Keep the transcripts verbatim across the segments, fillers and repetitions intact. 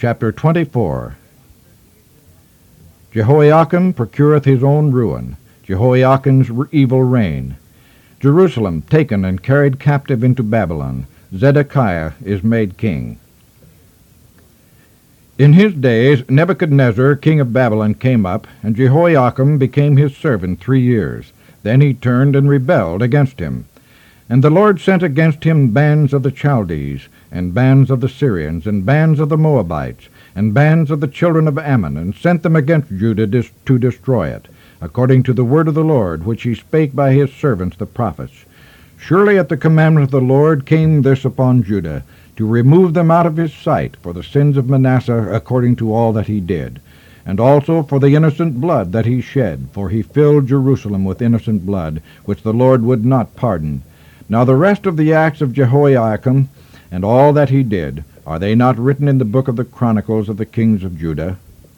Chapter twenty-four. Jehoiakim procureth his own ruin. Jehoiakim's evil reign. Jerusalem taken and carried captive into Babylon. Zedekiah is made king. In his days Nebuchadnezzar king of Babylon came up, and Jehoiakim became his servant three years. Then he turned and rebelled against him. And the Lord sent against him bands of the Chaldees, and bands of the Syrians, and bands of the Moabites, and bands of the children of Ammon, and sent them against Judah dis- to destroy it, according to the word of the Lord, which he spake by his servants the prophets. Surely at the commandment of the Lord came this upon Judah, to remove them out of his sight for the sins of Manasseh, according to all that he did, and also for the innocent blood that he shed, for he filled Jerusalem with innocent blood, which the Lord would not pardon. Now the rest of the acts of Jehoiakim, and all that he did, are they not written in the book of the Chronicles of the kings of Judah?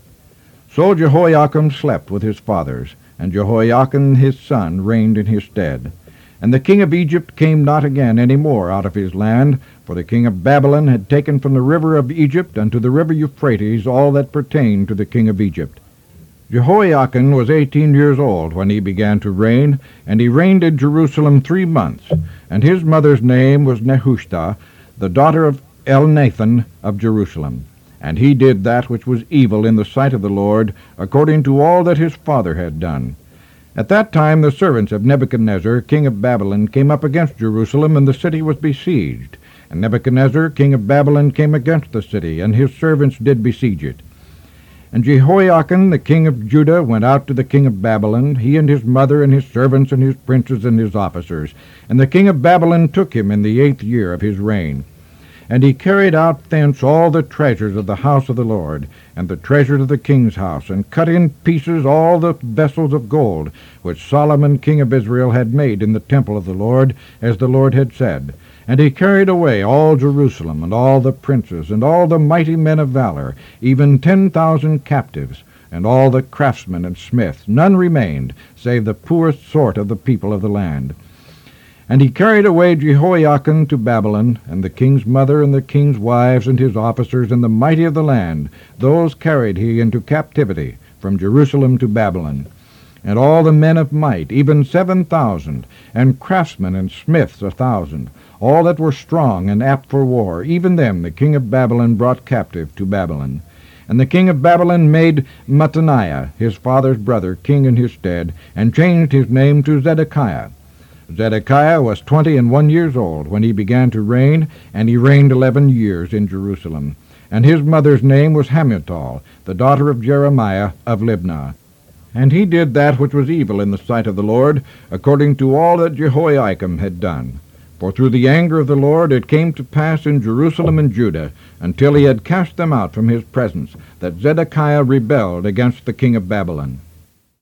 So Jehoiakim slept with his fathers, and Jehoiakim his son reigned in his stead. And the king of Egypt came not again any more out of his land, for the king of Babylon had taken from the river of Egypt unto the river Euphrates all that pertained to the king of Egypt. Jehoiakim was eighteen years old when he began to reign, and he reigned in Jerusalem three months. And his mother's name was Nehushta, the daughter of Elnathan of Jerusalem. And he did that which was evil in the sight of the Lord, according to all that his father had done. At that time the servants of Nebuchadnezzar, king of Babylon, came up against Jerusalem, and the city was besieged. And Nebuchadnezzar, king of Babylon, came against the city, and his servants did besiege it. And Jehoiakim, the king of Judah, went out to the king of Babylon, he and his mother, and his servants, and his princes, and his officers. And the king of Babylon took him in the eighth year of his reign. And he carried out thence all the treasures of the house of the Lord, and the treasures of the king's house, and cut in pieces all the vessels of gold, which Solomon king of Israel had made in the temple of the Lord, as the Lord had said. And he carried away all Jerusalem, and all the princes, and all the mighty men of valor, even ten thousand captives, and all the craftsmen and smiths. None remained, save the poorest sort of the people of the land. And he carried away Jehoiakim to Babylon, and the king's mother, and the king's wives, and his officers, and the mighty of the land. Those carried he into captivity from Jerusalem to Babylon. And all the men of might, even seven thousand, and craftsmen and smiths a thousand, all that were strong and apt for war, even them the king of Babylon brought captive to Babylon. And the king of Babylon made Mattaniah, his father's brother, king in his stead, and changed his name to Zedekiah. Zedekiah was twenty and one years old when he began to reign, and he reigned eleven years in Jerusalem. And his mother's name was Hamutal, the daughter of Jeremiah of Libnah. And he did that which was evil in the sight of the Lord, according to all that Jehoiakim had done. For through the anger of the Lord it came to pass in Jerusalem and Judah, until he had cast them out from his presence, that Zedekiah rebelled against the king of Babylon.